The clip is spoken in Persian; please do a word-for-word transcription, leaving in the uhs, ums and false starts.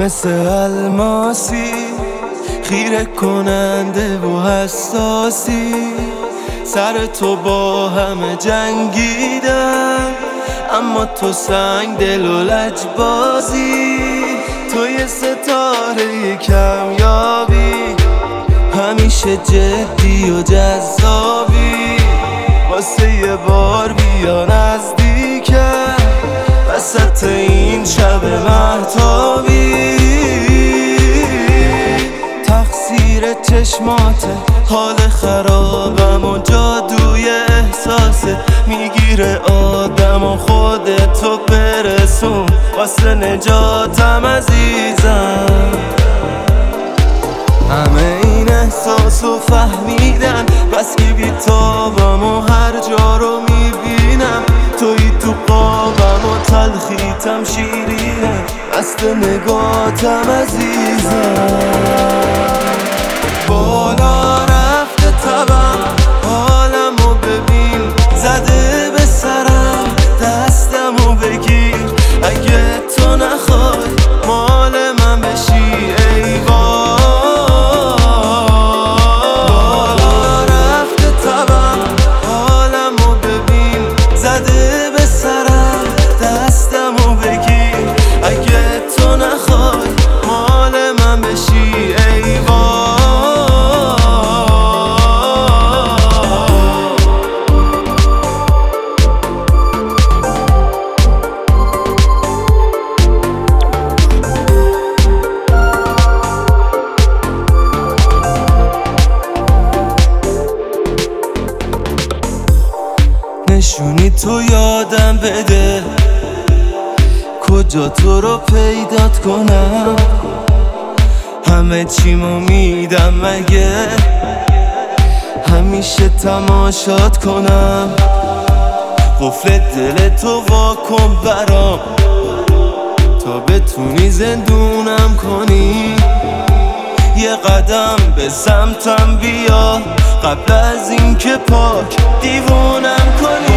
مثل الماسی خیره کننده و حساسی. سر تو با همه جنگیدم اما تو سنگ دل و لجبازی. تو یه ستاره کمیابی، همیشه جدی و جذابی. واسه یه بار بیا نزدیکم وسط این شب مهتابی. تقصیر چشماته، حال خرابم و جادوی احساسه. میگیره آدم و خودتو برسون واسه نجاتم عزیزم. همه این احساسو فهمیدن بس که بیتابم و هر جا رو میبینم. توی تو قابم و تلخیتم شیرینه مست نگاتم عزیزم. بالا رفته تبم حالمو ببین، زده به سرم دستمو بگیر. اگه تو نخوای مال من بشی ای وای. بالا رفته تبم حالمو ببین، زده به سرم دستمو بگیر. اگه تو نخوای مال من بشی ای وای. نشونی تو یادم بده کجا تو رو پیدات کنم. همه چیمو میدم مگه همیشه تماشات کنم. قفل دل تو واکن برام تا بتونی زندونم کنی. یه قدم به سمتم بیا قبل از این که پاک دیوونم کنی.